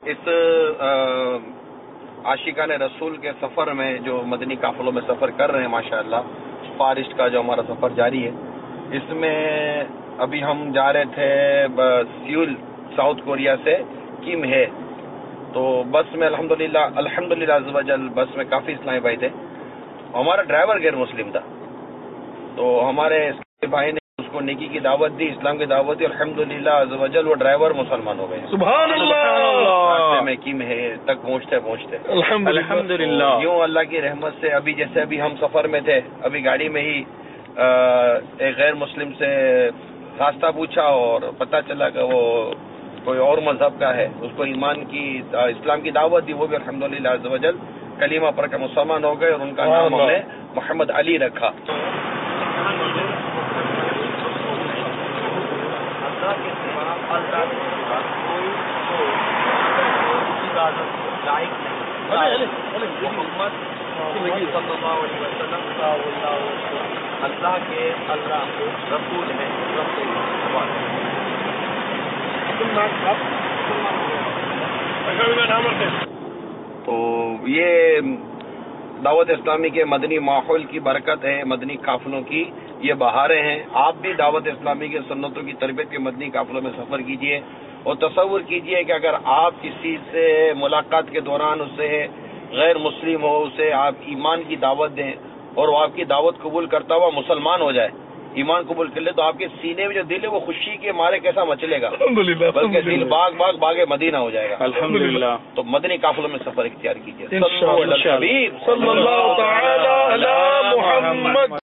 اس عاشقان رسول کے سفر میں جو مدنی قافلوں میں سفر کر رہے ہیں ماشاءاللہ، فارسٹ کا جو ہمارا سفر جاری ہے، اس میں ابھی ہم جا رہے تھے سیول ساؤتھ کوریا سے کیم ہے، تو بس میں الحمدللہ عز و جل بس میں کافی اسلامی بھائی تھے. ہمارا ڈرائیور غیر مسلم تھا، تو ہمارے بھائی نے اس کو نیکی کی دعوت دی، اسلام کی دعوت دی، الحمدللہ عز و جل وہ ڈرائیور مسلمان ہو گئے. سبحان اللہ. میں کیم ہے تک پہنچتے الحمدللہ. یوں اللہ کی رحمت سے ابھی جیسے ابھی ہم سفر میں تھے، ابھی گاڑی میں ہی ایک غیر مسلم سے راستہ پوچھا اور پتہ چلا کہ وہ کوئی اور مذہب کا ہے، اس کو ایمان کی اسلام کی دعوت دی، وہ بھی الحمدللہ عز و جل کلمہ پڑھ کر مسلمان ہو گئے، اور ان کا نام ہم نے محمد علی رکھا. تو یہ دعوت اسلامی کے مدنی ماحول کی برکت ہے، مدنی قافلوں کی یہ بہاریں ہیں. آپ بھی دعوت اسلامی کے سنتوں کی تربیت کے مدنی قافلوں میں سفر کیجئے اور تصور کیجئے کہ اگر آپ کسی سے ملاقات کے دوران اسے غیر مسلم ہو، اسے آپ ایمان کی دعوت دیں اور وہ آپ کی دعوت قبول کرتا ہوا مسلمان ہو جائے، ایمان قبول کر لے، تو آپ کے سینے میں جو دل ہے وہ خوشی کے مارے کیسا مچلے گا، بلکہ دل باغ مدینہ ہو جائے گا. الحمدللہ. تو مدنی قافلوں میں سفر اختیار کیجیے. انشاءاللہ. صلی اللہ تعالی علی محمد.